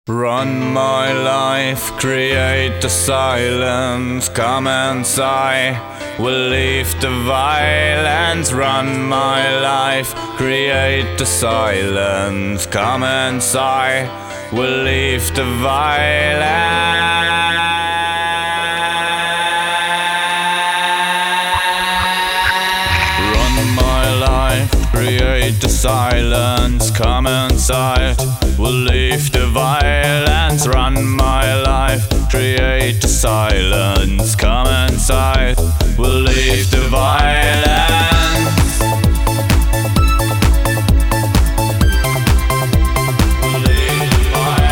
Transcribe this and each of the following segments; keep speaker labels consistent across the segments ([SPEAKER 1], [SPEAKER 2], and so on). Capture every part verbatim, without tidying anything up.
[SPEAKER 1] Run my life, create the silence, come and sigh, we'll leave the violence. Run my life, create the silence, come and sigh, we'll leave the violence. Run my life, create the silence, come inside, we'll leave the violence. Run my life, create the silence, come inside, we'll leave the violence. We'll leave the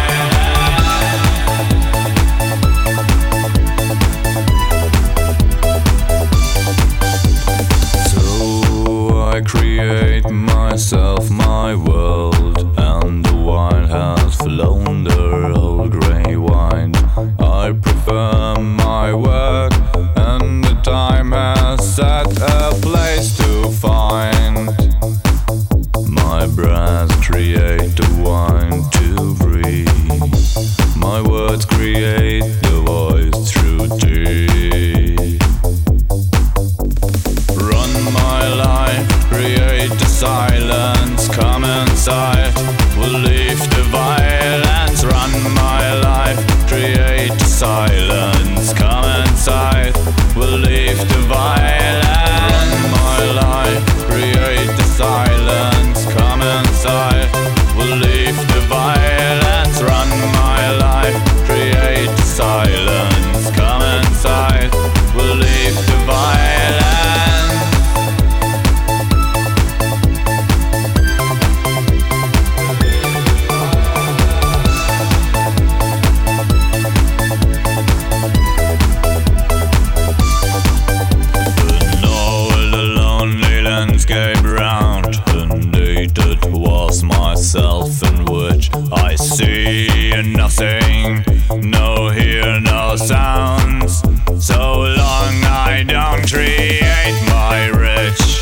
[SPEAKER 1] violence. So I create myself, my world, and the wine has flown the old grey wine. I prefer my work, and the time has set a place to find. My breath create the wine to breathe. My words create the voice through tea. Run my life, create the silence, come inside, we'll leave the violence. Run my life, create the silence, come inside, we'll leave the violence. Run my life, create the silence, come inside, we'll leave the violence. Run my life, create the silence, come inside, we'll leave the violence. Landscape round, and it was myself in which I see nothing, no hear, no sounds. So long I don't create my rich.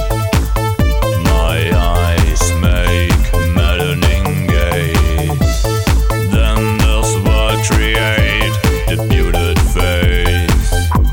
[SPEAKER 1] My eyes make maddening gaze. Then this word create debuted face.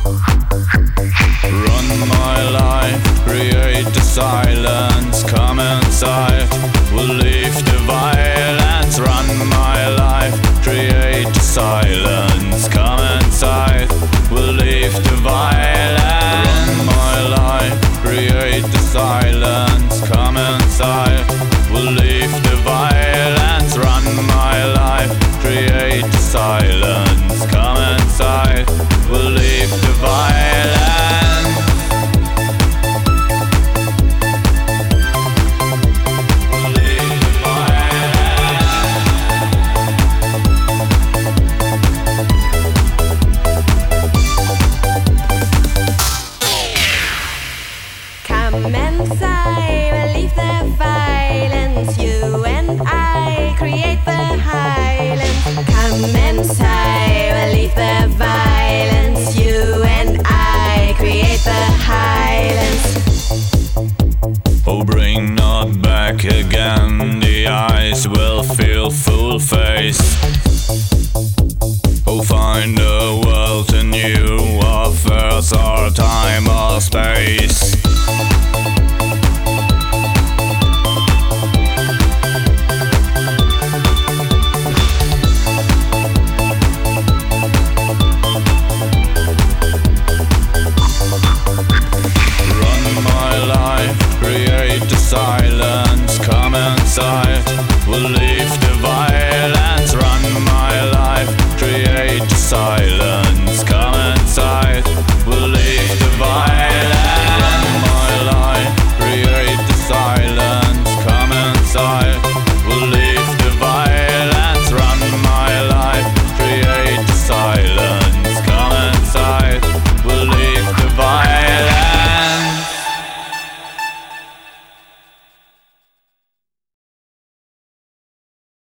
[SPEAKER 1] Run my life, create the silence, come inside, we'll leave the violence. Run my life, create the silence, come inside, we'll leave the violence. Run my life, create the silence, come inside, we'll leave the violence. Run my life, create the silence, come inside, we'll leave the violence.
[SPEAKER 2] Come inside, we'll leave the violence. You and I create the highlands. Come inside, we'll leave the violence. You and I create the highlands.
[SPEAKER 1] Oh, bring not back again, the eyes will feel full face. Oh, find a world anew, of earth or time or space.